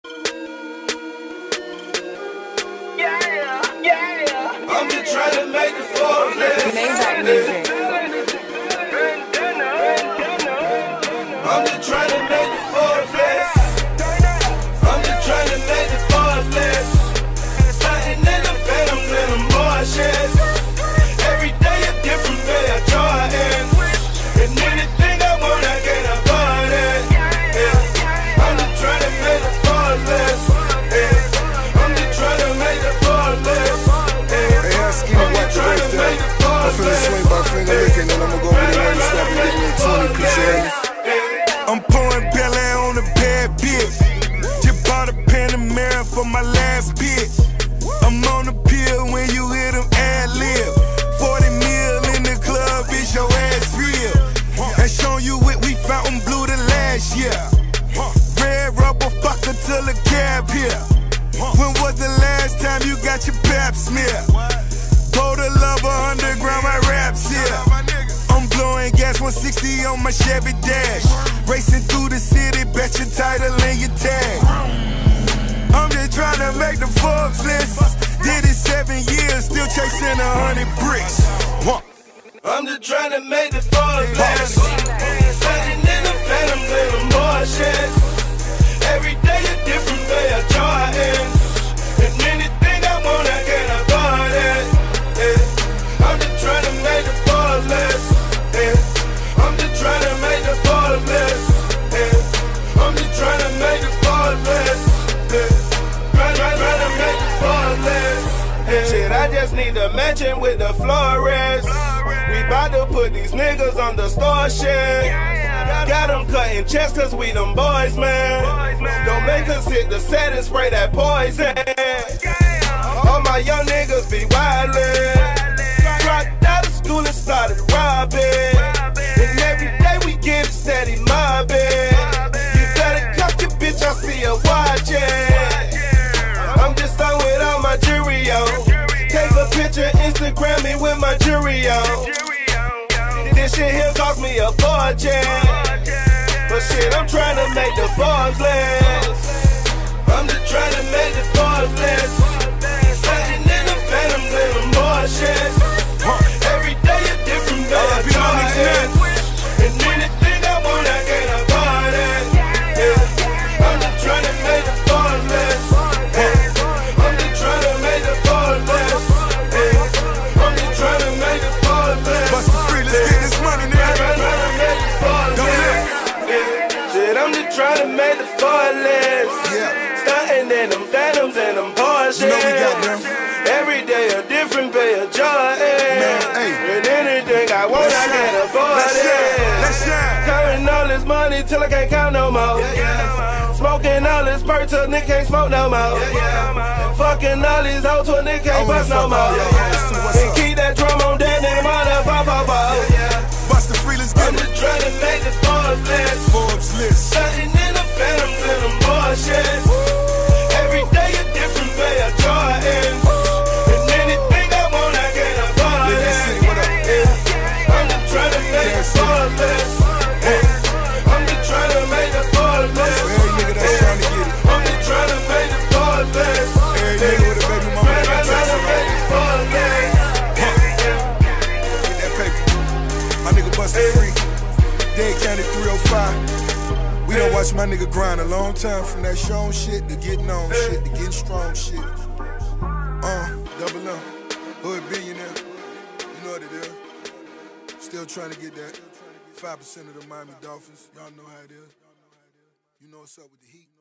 I'm just trying to make the forklift. Music. I'm just trying to make the forklift. I'm just trying to make the forklift. Starting in the phantoms and the Porsches. Every day a different day of Jordans. And anything I want, I can't afford it. Yeah. I'm just trying to make the forklift. Yeah. I'm just trying to make the forklift. I'm finna swing by finger licking, and I'ma go over there and stop and get me a 20 piece. I'm pouring Bel Air on a bad bitch. Just bought a Panamera for my last bitch. I'm on the pill when you hear them ad-lib. 40 mil in the club, is your ass real? And show you what we fountain blue the last year. Red rubber fucker till the cab here. When was the last time you got your pap smear? Total lover underground, my raps here. I'm blowing gas 160 on my Chevy Dash. Racing through the city, bet your title and your tag. I'm just trying to make the Forbes list. Did it 7 years, still chasing 100 bricks. I'm just trying to make the Forbes list. Standing in the phantoms and the Porsches. Every day a different day of Jordans. And anything I want, I can't afford it. Yeah. I'm just trying to make the Forbes list. Yeah. I'm just trying to make the Forbes list. Yeah. I'm just trying to make the Forbes list. Yeah. Trying to make the Forbes list. Yeah. Shit, I just need to mention with the Flores. We bout to put these niggas on the store shit. Got them cutting checks cause we them boys, man. Don't make us hit the set and spray that poison. All my young niggas be wildin'. Dropped out of school and started robbing. And every day we get it steady mobbing. You better cuff your bitch, I see her watching. I'm just done with all my jewelry on. Take a picture, Instagram me with my jewelry on. This shit here cost me a fortune. But shit, I'm trying to make the Forbes list. I'm just trying to make the Forbes list. Standing in the phantoms and the Porsches. Every day a different day of Jordans. And anything I want, I can't afford it. Yeah. I'm just trying to make the Forbes list. Yeah. I'm just trying to make the Forbes list. Yeah. I'm just trying to make the Forbes list. Bust the free, let's get this money, nigga. Shit, I'm just trying to make the Forbes list. Yeah. Starting in them phantoms and them Porsches. You know we got them. Every day a different pair of Jordans. Hey. And anything I want, I can't afford it. Let's shine. Counting all this money till I can't count no more. Smoking all this perk till nigga can't smoke no more. Fucking all these hoes till nigga can't bust no more. And keep that drum on dead, nigga, motherfucker. Bust the free, let's get I'm it. just trying to make the Forbes list. Forbes list. Starting in the phantoms and the Porsches. Every day a different day of Jordans. And anything I want, I can't afford it. Yeah. I'm just trying to make the Forbes list. Yeah. I'm just trying to make the Forbes list. Every nigga that's trying to get it. I'm just trying to make the Forbes list. Every nigga with a baby mama that got Trying to make the Forbes list. Get that paper. My nigga bustin' free. Dade County 305. We done watch my nigga grind a long time from that shown shit to getting on shit to getting strong shit. Double M. Hood billionaire. You know what it is. Still trying to get that 5% of the Miami Dolphins. Y'all know how it is. You know what's up with the Heat.